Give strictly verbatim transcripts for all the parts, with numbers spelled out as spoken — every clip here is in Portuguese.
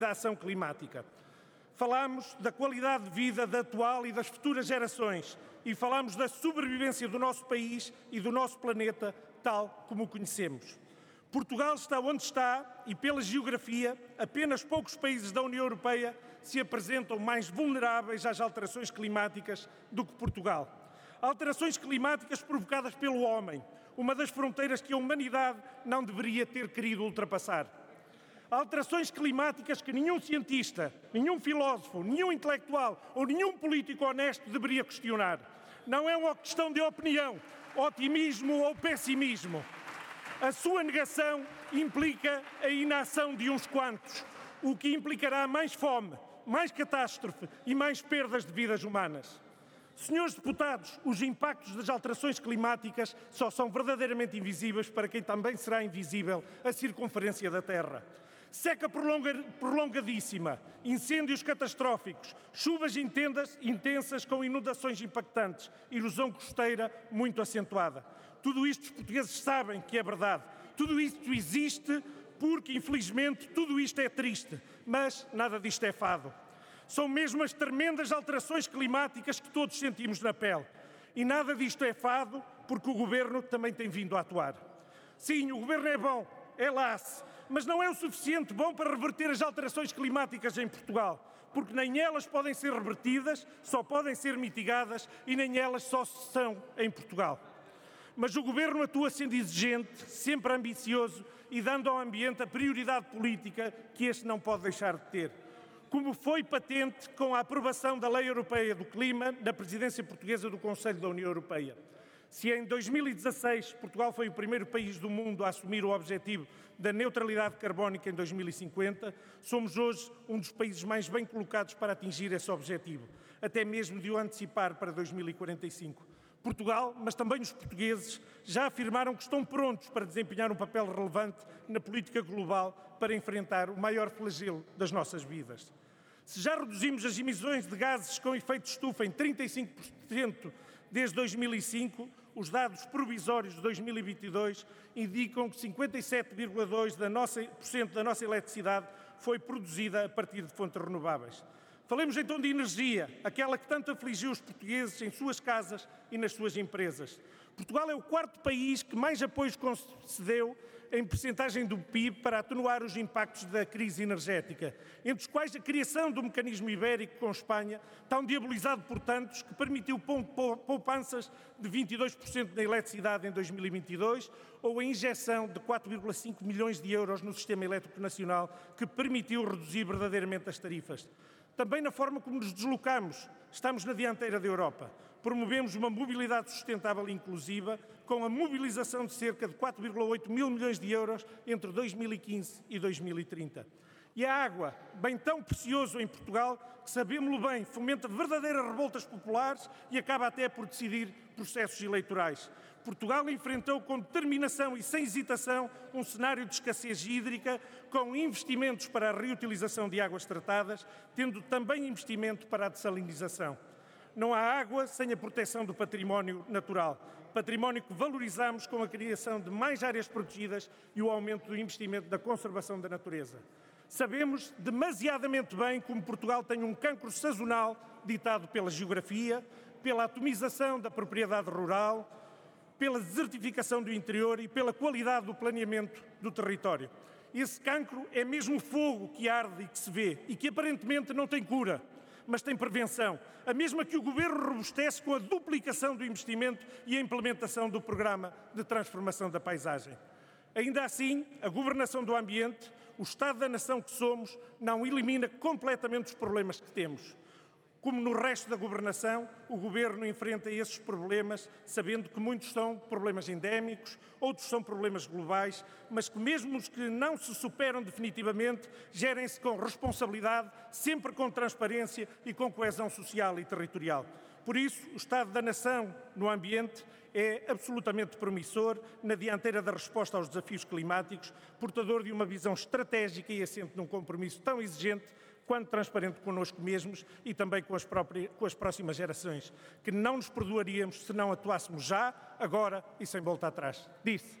da ação climática. Falamos da qualidade de vida da atual e das futuras gerações e falamos da sobrevivência do nosso país e do nosso planeta tal como o conhecemos. Portugal está onde está e, pela geografia, apenas poucos países da União Europeia se apresentam mais vulneráveis às alterações climáticas do que Portugal. Alterações climáticas provocadas pelo homem, uma das fronteiras que a humanidade não deveria ter querido ultrapassar. Alterações climáticas que nenhum cientista, nenhum filósofo, nenhum intelectual ou nenhum político honesto deveria questionar. Não é uma questão de opinião, otimismo ou pessimismo. A sua negação implica a inação de uns quantos, o que implicará mais fome, mais catástrofe e mais perdas de vidas humanas. Senhores deputados, os impactos das alterações climáticas só são verdadeiramente invisíveis para quem também será invisível a circunferência da Terra. Seca prolonga, prolongadíssima, incêndios catastróficos, chuvas intensas, intensas com inundações impactantes, erosão costeira muito acentuada. Tudo isto os portugueses sabem que é verdade. Tudo isto existe porque, infelizmente, tudo isto é triste, mas nada disto é fado. São mesmo as tremendas alterações climáticas que todos sentimos na pele. E nada disto é fado porque o Governo também tem vindo a atuar. Sim, o Governo é bom, é laço, mas não é o suficiente bom para reverter as alterações climáticas em Portugal, porque nem elas podem ser revertidas, só podem ser mitigadas e nem elas só são em Portugal. Mas o Governo atua sendo exigente, sempre ambicioso e dando ao ambiente a prioridade política que este não pode deixar de ter. Como foi patente com a aprovação da Lei Europeia do Clima na presidência portuguesa do Conselho da União Europeia. Se em dois mil e dezasseis Portugal foi o primeiro país do mundo a assumir o objetivo da neutralidade carbónica em dois mil e cinquenta, somos hoje um dos países mais bem colocados para atingir esse objetivo, até mesmo de o antecipar para dois mil e quarenta e cinco. Portugal, mas também os portugueses, já afirmaram que estão prontos para desempenhar um papel relevante na política global para enfrentar o maior flagelo das nossas vidas. Se já reduzimos as emissões de gases com efeito de estufa em trinta e cinco por cento desde dois mil e cinco, os dados provisórios de dois mil e vinte e dois indicam que cinquenta e sete vírgula dois por cento da nossa eletricidade foi produzida a partir de fontes renováveis. Falemos então de energia, aquela que tanto afligiu os portugueses em suas casas e nas suas empresas. Portugal é o quarto país que mais apoios concedeu em percentagem do P I B para atenuar os impactos da crise energética, entre os quais a criação do mecanismo ibérico com Espanha, tão diabolizado por tantos, que permitiu poupanças de vinte e dois por cento na eletricidade em dois mil e vinte e dois, ou a injeção de quatro vírgula cinco milhões de euros no sistema elétrico nacional, que permitiu reduzir verdadeiramente as tarifas. Também na forma como nos deslocamos, estamos na dianteira da Europa. Promovemos uma mobilidade sustentável e inclusiva, com a mobilização de cerca de quatro vírgula oito mil milhões de euros entre dois mil e quinze e dois mil e trinta. E a água, bem tão precioso em Portugal, que sabemos-lo bem, fomenta verdadeiras revoltas populares e acaba até por decidir processos eleitorais. Portugal enfrentou com determinação e sem hesitação um cenário de escassez hídrica, com investimentos para a reutilização de águas tratadas, tendo também investimento para a dessalinização. Não há água sem a proteção do património natural, património que valorizamos com a criação de mais áreas protegidas e o aumento do investimento da conservação da natureza. Sabemos demasiadamente bem como Portugal tem um cancro sazonal ditado pela geografia, pela atomização da propriedade rural, pela desertificação do interior e pela qualidade do planeamento do território. Esse cancro é mesmo fogo que arde e que se vê e que aparentemente não tem cura, mas tem prevenção, a mesma que o Governo robustece com a duplicação do investimento e a implementação do Programa de Transformação da Paisagem. Ainda assim, a governação do ambiente, o Estado da nação que somos, não elimina completamente os problemas que temos. Como no resto da governação, o Governo enfrenta esses problemas, sabendo que muitos são problemas endémicos, outros são problemas globais, mas que mesmo os que não se superam definitivamente, gerem-se com responsabilidade, sempre com transparência e com coesão social e territorial. Por isso, o Estado da nação no ambiente é absolutamente promissor na dianteira da resposta aos desafios climáticos, portador de uma visão estratégica e assente num compromisso tão exigente quanto transparente connosco mesmos e também com as, próprias, com as próximas gerações, que não nos perdoaríamos se não atuássemos já, agora e sem volta atrás. Disse.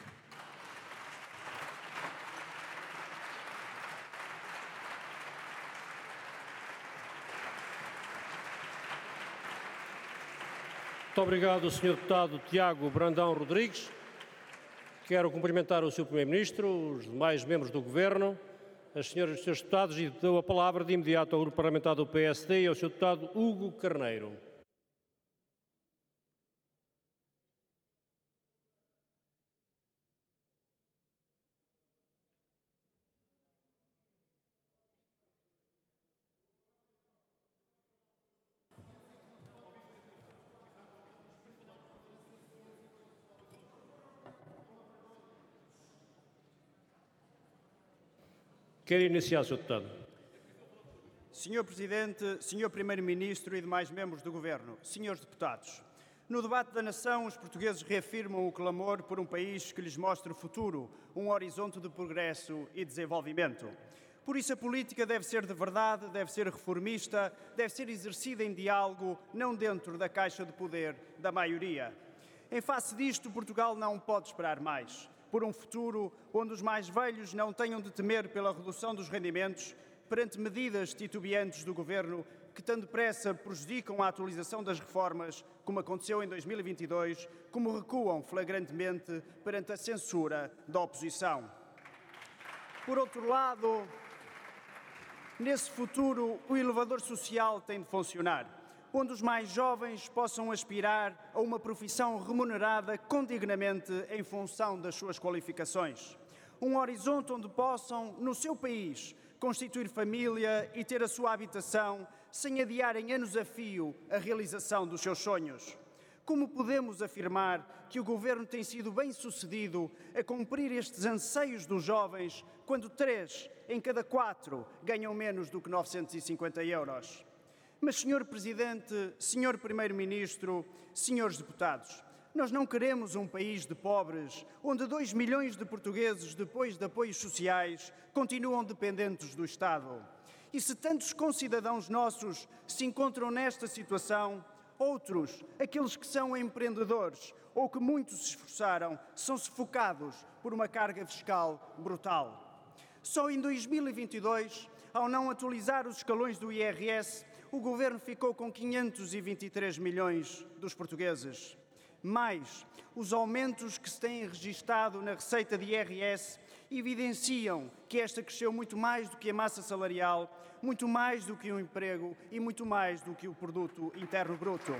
Muito obrigado, senhor Deputado Tiago Brandão Rodrigues. Quero cumprimentar o senhor Primeiro-Ministro, os demais membros do Governo, as senhoras e os senhores deputados e dou a palavra de imediato ao Grupo Parlamentar do P S D e ao senhor Deputado Hugo Carneiro. Quer iniciar, senhor Deputado. senhor Presidente, senhor Primeiro-Ministro e demais membros do Governo, senhores Deputados, no debate da nação, os portugueses reafirmam o clamor por um país que lhes mostre o futuro, um horizonte de progresso e desenvolvimento. Por isso, a política deve ser de verdade, deve ser reformista, deve ser exercida em diálogo, não dentro da caixa de poder da maioria. Em face disto, Portugal não pode esperar mais. Por um futuro onde os mais velhos não tenham de temer pela redução dos rendimentos perante medidas titubeantes do Governo que tão depressa prejudicam a atualização das reformas, como aconteceu em dois mil e vinte e dois, como recuam flagrantemente perante a censura da oposição. Por outro lado, nesse futuro, o elevador social tem de funcionar, onde os mais jovens possam aspirar a uma profissão remunerada condignamente em função das suas qualificações. Um horizonte onde possam, no seu país, constituir família e ter a sua habitação sem adiarem anos a fio a realização dos seus sonhos. Como podemos afirmar que o Governo tem sido bem-sucedido a cumprir estes anseios dos jovens quando três em cada quatro ganham menos do que novecentos e cinquenta euros? Mas, senhor Presidente, senhor Primeiro-Ministro, senhores deputados, nós não queremos um país de pobres, onde dois milhões de portugueses, depois de apoios sociais, continuam dependentes do Estado. E se tantos concidadãos nossos se encontram nesta situação, outros, aqueles que são empreendedores ou que muito se esforçaram, são sufocados por uma carga fiscal brutal. Só em dois mil e vinte e dois, ao não atualizar os escalões do I R S, o Governo ficou com quinhentos e vinte e três milhões dos portugueses. Mais, os aumentos que se têm registado na receita de I R S evidenciam que esta cresceu muito mais do que a massa salarial, muito mais do que o emprego e muito mais do que o produto interno bruto.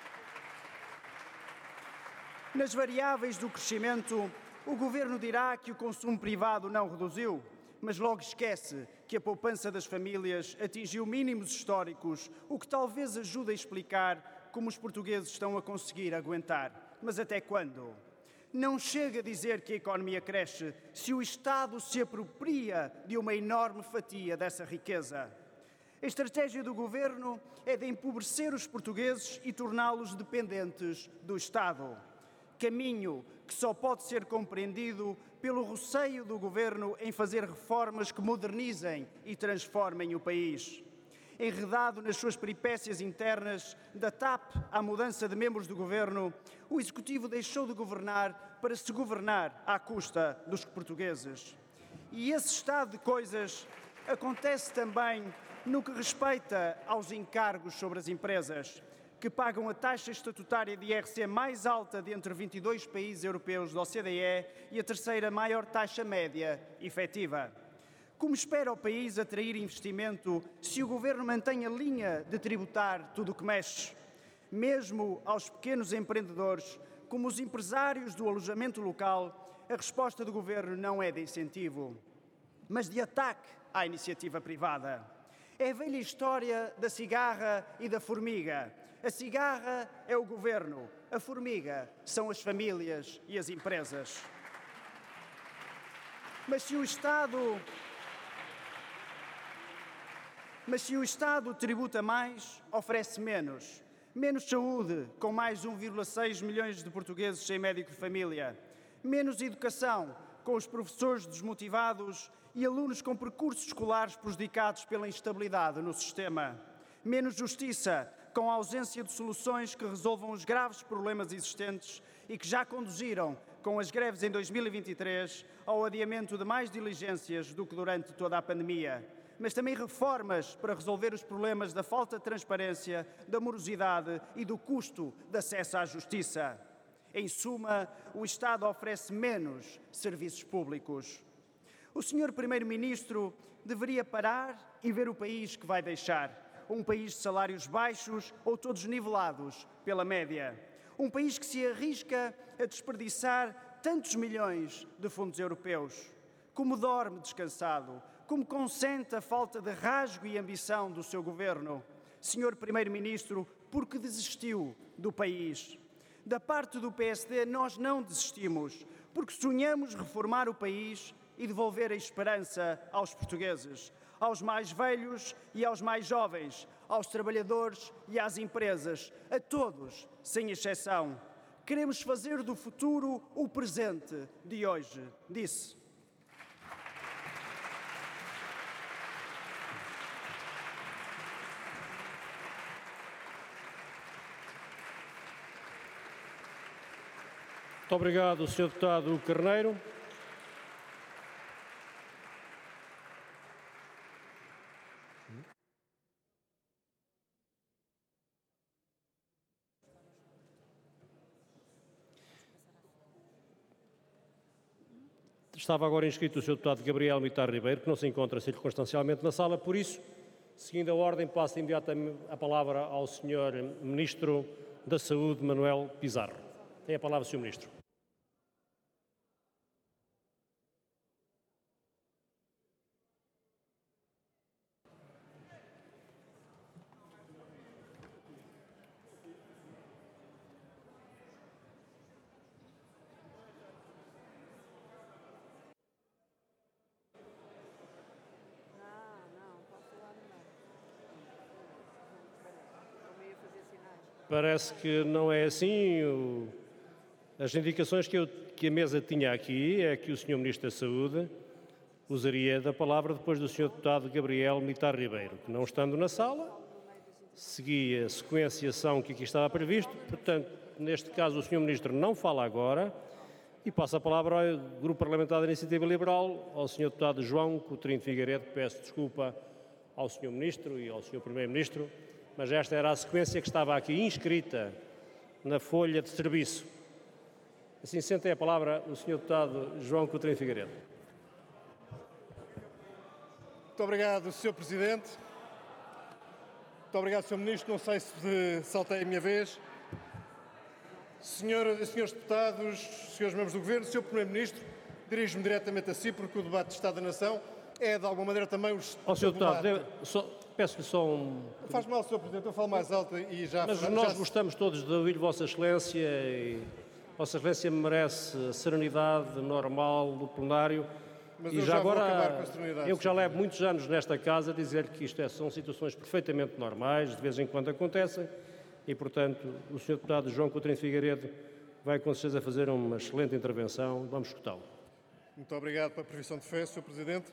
Nas variáveis do crescimento, o Governo dirá que o consumo privado não reduziu, mas logo esquece que a poupança das famílias atingiu mínimos históricos, o que talvez ajude a explicar como os portugueses estão a conseguir aguentar. Mas até quando? Não chega a dizer que a economia cresce se o Estado se apropria de uma enorme fatia dessa riqueza. A estratégia do Governo é de empobrecer os portugueses e torná-los dependentes do Estado. Caminho que só pode ser compreendido pelo receio do Governo em fazer reformas que modernizem e transformem o país. Enredado nas suas peripécias internas, da T A P à mudança de membros do Governo, o Executivo deixou de governar para se governar à custa dos portugueses. E esse estado de coisas acontece também no que respeita aos encargos sobre as empresas, que pagam a taxa estatutária de I R C mais alta de entre vinte e dois países europeus da O C D E e a terceira maior taxa média efetiva. Como espera o país atrair investimento se o Governo mantém a linha de tributar tudo o que mexe? Mesmo aos pequenos empreendedores, como os empresários do alojamento local, a resposta do Governo não é de incentivo, mas de ataque à iniciativa privada. É a velha história da cigarra e da formiga. A cigarra é o Governo, a formiga são as famílias e as empresas. Mas se o Estado... Mas se o Estado tributa mais, oferece menos. Menos saúde, com mais um vírgula seis milhões de portugueses sem médico de família. Menos educação, com os professores desmotivados e alunos com percursos escolares prejudicados pela instabilidade no sistema. Menos justiça, com a ausência de soluções que resolvam os graves problemas existentes e que já conduziram, com as greves em dois mil e vinte e três, ao adiamento de mais diligências do que durante toda a pandemia. mas também reformas para resolver os problemas da falta de transparência, da morosidade e do custo de acesso à justiça. Em suma, o Estado oferece menos serviços públicos. O senhor Primeiro-Ministro deveria parar e ver o país que vai deixar. Um país de salários baixos ou todos nivelados pela média. Um país que se arrisca a desperdiçar tantos milhões de fundos europeus. Como dorme descansado, como consente a falta de rasgo e ambição do seu governo. senhor Primeiro-Ministro, porque desistiu do país. Da parte do P S D, nós não desistimos, porque sonhamos reformar o país e devolver a esperança aos portugueses, aos mais velhos e aos mais jovens, aos trabalhadores e às empresas, a todos, sem exceção. Queremos fazer do futuro o presente de hoje, disse. Muito obrigado, senhor Deputado Carneiro. Estava agora inscrito o senhor Deputado Gabriel Mitar Ribeiro, que não se encontra circunstancialmente na sala, por isso, seguindo a ordem, passo imediatamente a palavra ao senhor Ministro da Saúde, Manuel Pizarro. Tem a palavra o senhor Ministro. Parece que não é assim. O... As indicações que, eu, que a mesa tinha aqui é que o senhor Ministro da Saúde usaria da palavra depois do senhor Deputado Gabriel Mitar Ribeiro, que não estando na sala, seguia a sequenciação que aqui estava previsto. Portanto, neste caso, o senhor Ministro não fala agora e passa a palavra ao Grupo Parlamentar da Iniciativa Liberal, ao senhor Deputado João Coutinho de Figueiredo. Peço desculpa ao senhor Ministro e ao senhor Primeiro-Ministro, mas esta era a sequência que estava aqui inscrita na folha de serviço. Assim, sente a palavra o senhor Deputado João Coutinho de Figueiredo. Muito obrigado, senhor Presidente. Muito obrigado, senhor Ministro. Não sei se saltei a minha vez. Senhor, senhores Deputados, senhores membros do Governo, senhor Primeiro-Ministro, dirijo-me diretamente a si, porque o debate de Estado da Nação é, de alguma maneira, também o... Ó, senhor Deputado, só, peço-lhe só um... Faz mal, senhor Presidente, eu falo mais alto e já... Mas já, nós já... gostamos todos de ouvir Vossa Excelência e Vossa Excelência merece a serenidade normal do plenário. Mas e eu já, já agora, vou acabar com a serenidade. Eu que já levo muitos anos nesta casa, dizer que isto é, são situações perfeitamente normais, de vez em quando acontecem, e, portanto, o senhor Deputado João Coutinho de Figueiredo vai com certeza fazer uma excelente intervenção. Vamos escutá-lo. Muito obrigado pela previsão de fé, senhor Presidente.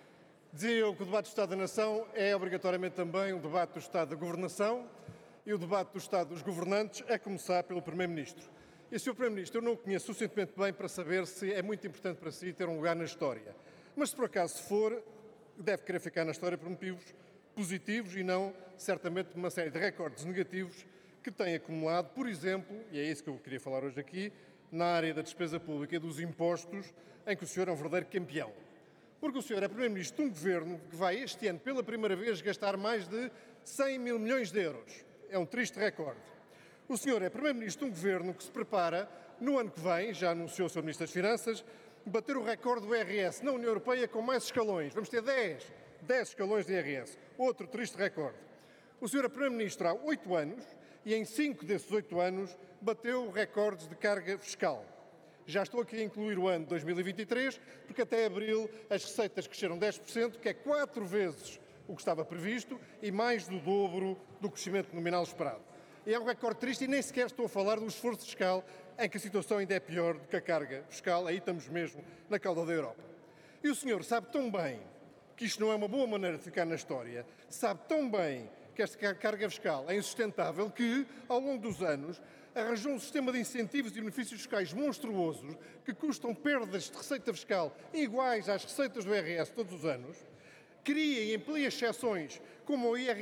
Dizia eu que o debate do Estado da Nação é obrigatoriamente também um debate do Estado da Governação, e o debate do Estado dos governantes é começar pelo Primeiro-Ministro. E, senhor Primeiro-Ministro, eu não o conheço suficientemente bem para saber se é muito importante para si ter um lugar na história. Mas, se por acaso for, deve querer ficar na história por motivos positivos e não, certamente, por uma série de recordes negativos que tem acumulado, por exemplo, e é isso que eu queria falar hoje aqui, na área da despesa pública e dos impostos, em que o senhor é um verdadeiro campeão. Porque o senhor é Primeiro-Ministro de um governo que vai, este ano, pela primeira vez, gastar mais de cem mil milhões de euros. É um triste recorde. O senhor é Primeiro-Ministro de um governo que se prepara, no ano que vem, já anunciou o senhor Ministro das Finanças, bater o recorde do I R S na União Europeia com mais escalões. Vamos ter dez, dez escalões de I R S. Outro triste recorde. O senhor é Primeiro-Ministro há oito anos e em cinco desses oito anos bateu recordes de carga fiscal. Já estou aqui a incluir o ano de dois mil e vinte e três, porque até abril as receitas cresceram dez por cento, que é quatro vezes o que estava previsto e mais do dobro do crescimento nominal esperado. E é um recorde triste e nem sequer estou a falar do esforço fiscal, em que a situação ainda é pior do que a carga fiscal. Aí estamos mesmo na cauda da Europa. E o senhor sabe tão bem que isto não é uma boa maneira de ficar na história, sabe tão bem que esta carga fiscal é insustentável que, ao longo dos anos, arranjou um sistema de incentivos e benefícios fiscais monstruosos que custam perdas de receita fiscal iguais às receitas do I R S todos os anos, cria e amplia exceções como o I R